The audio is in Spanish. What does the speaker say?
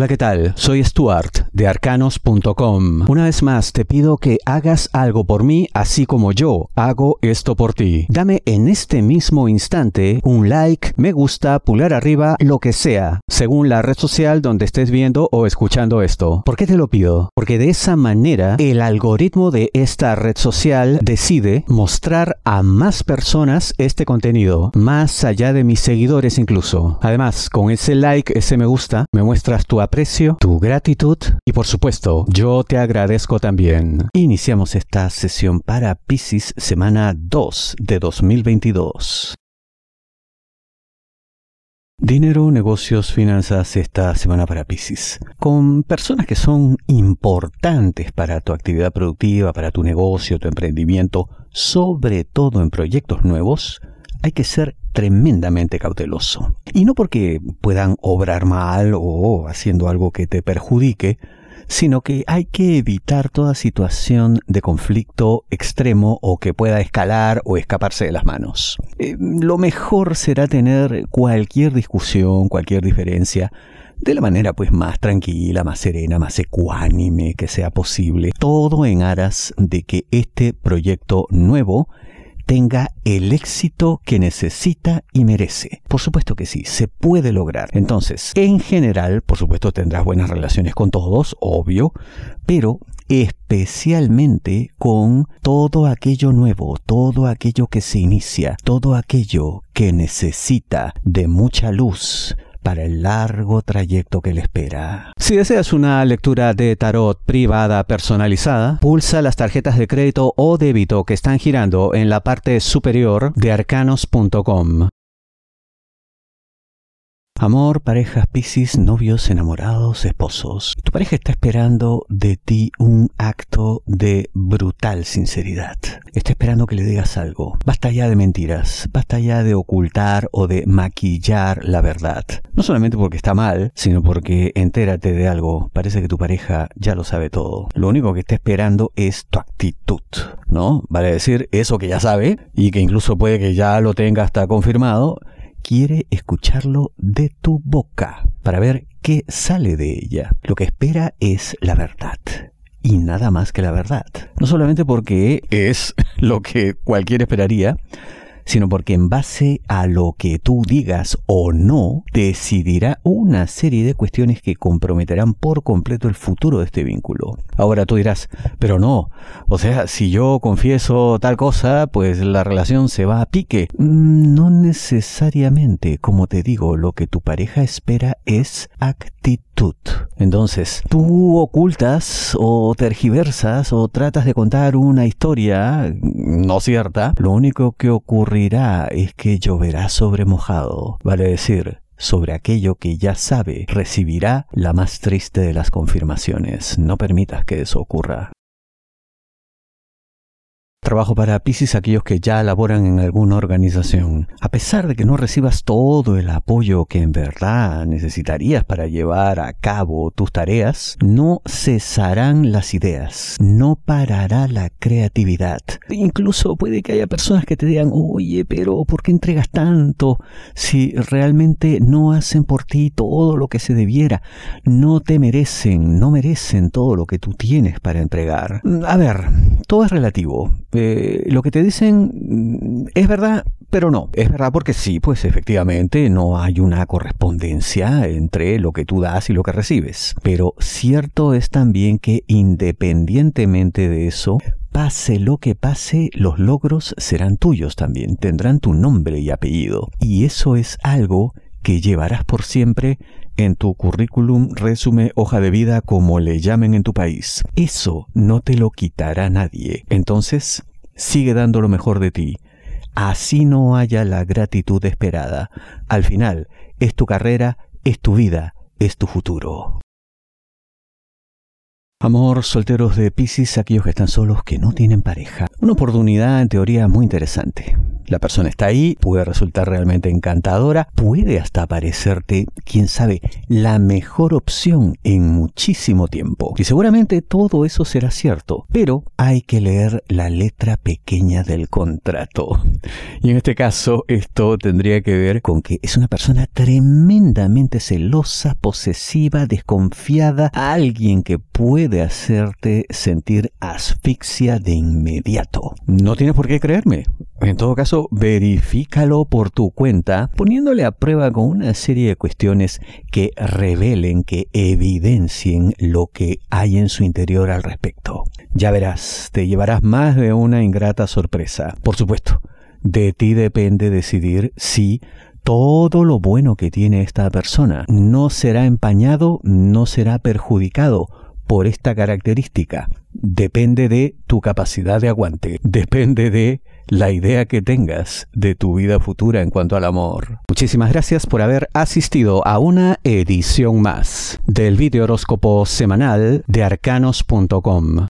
Hola, ¿qué tal? Soy Stuart de Arcanos.com. Una vez más te pido que hagas algo por mí, así como yo hago esto por ti. Dame en este mismo instante un like, me gusta, pulgar arriba, lo que sea, según la red social donde estés viendo o escuchando esto. ¿Por qué te lo pido? Porque de esa manera el algoritmo de esta red social decide mostrar a más personas este contenido, más allá de mis seguidores incluso. Además, con ese like, ese me gusta, me muestras tu aprecio, tu gratitud y por supuesto, yo te agradezco también. Iniciamos esta sesión para Piscis semana 2 de 2022. Dinero, negocios, finanzas esta semana para Piscis. Con personas que son importantes para tu actividad productiva, para tu negocio, tu emprendimiento, sobre todo en proyectos nuevos, hay que ser tremendamente cauteloso. Y no porque puedan obrar mal o haciendo algo que te perjudique, sino que hay que evitar toda situación de conflicto extremo o que pueda escalar o escaparse de las manos. Lo mejor será tener cualquier discusión, cualquier diferencia, de la manera pues más tranquila, más serena, más ecuánime que sea posible. Todo en aras de que este proyecto nuevo tenga el éxito que necesita y merece. Por supuesto que sí, se puede lograr. Entonces, en general, por supuesto tendrás buenas relaciones con todos, obvio, pero especialmente con todo aquello nuevo, todo aquello que se inicia, todo aquello que necesita de mucha luz para el largo trayecto que le espera. Si deseas una lectura de tarot privada personalizada, pulsa las tarjetas de crédito o débito que están girando en la parte superior de Arcanos.com. Amor, parejas, Piscis, novios, enamorados, esposos. Tu pareja está esperando de ti un acto de brutal sinceridad. Está esperando que le digas algo. Basta ya de mentiras. Basta ya de ocultar o de maquillar la verdad. No solamente porque está mal, sino porque entérate de algo. Parece que tu pareja ya lo sabe todo. Lo único que está esperando es tu actitud, ¿no? Vale decir, eso que ya sabe y que incluso puede que ya lo tenga hasta confirmado. Quiere escucharlo de tu boca para ver qué sale de ella. Lo que espera es la verdad. Y nada más que la verdad. No solamente porque es lo que cualquiera esperaría, sino porque en base a lo que tú digas o no, decidirá una serie de cuestiones que comprometerán por completo el futuro de este vínculo. Ahora tú dirás, pero no, o sea, si yo confieso tal cosa, pues la relación se va a pique. No necesariamente, como te digo, lo que tu pareja espera es actitud. Entonces, tú ocultas o tergiversas o tratas de contar una historia no cierta, lo único que ocurrirá es que lloverá sobre mojado, vale decir, sobre aquello que ya sabe, recibirá la más triste de las confirmaciones. No permitas que eso ocurra. Trabajo para Piscis, aquellos que ya laboran en alguna organización. A pesar de que no recibas todo el apoyo que en verdad necesitarías para llevar a cabo tus tareas, no cesarán las ideas, no parará la creatividad. Incluso puede que haya personas que te digan, oye, pero ¿por qué entregas tanto si realmente no hacen por ti todo lo que se debiera? No te merecen, no merecen todo lo que tú tienes para entregar. A ver, todo es relativo. Lo que te dicen es verdad, pero no. Es verdad porque sí, pues efectivamente no hay una correspondencia entre lo que tú das y lo que recibes. Pero cierto es también que independientemente de eso, pase lo que pase, los logros serán tuyos también. Tendrán tu nombre y apellido. Y eso es algo que llevarás por siempre en tu currículum, resumen, hoja de vida, como le llamen en tu país. Eso no te lo quitará nadie. Entonces, sigue dando lo mejor de ti. Así no haya la gratitud esperada. Al final, es tu carrera, es tu vida, es tu futuro. Amor, solteros de Piscis, aquellos que están solos, que no tienen pareja. Una oportunidad en teoría muy interesante. La persona está ahí, puede resultar realmente encantadora, puede hasta parecerte, quién sabe, la mejor opción en muchísimo tiempo. Y seguramente todo eso será cierto, pero hay que leer la letra pequeña del contrato. Y en este caso, esto tendría que ver con que es una persona tremendamente celosa, posesiva, desconfiada, alguien que puede hacerte sentir asfixia de inmediato. No tienes por qué creerme. En todo caso, verifícalo por tu cuenta, poniéndole a prueba con una serie de cuestiones que revelen, que evidencien lo que hay en su interior al respecto. Ya verás, te llevarás más de una ingrata sorpresa. Por supuesto, de ti depende decidir si todo lo bueno que tiene esta persona no será empañado, no será perjudicado por esta característica. Depende de tu capacidad de aguante, depende de la idea que tengas de tu vida futura en cuanto al amor. Muchísimas gracias por haber asistido a una edición más del video horóscopo semanal de arcanos.com.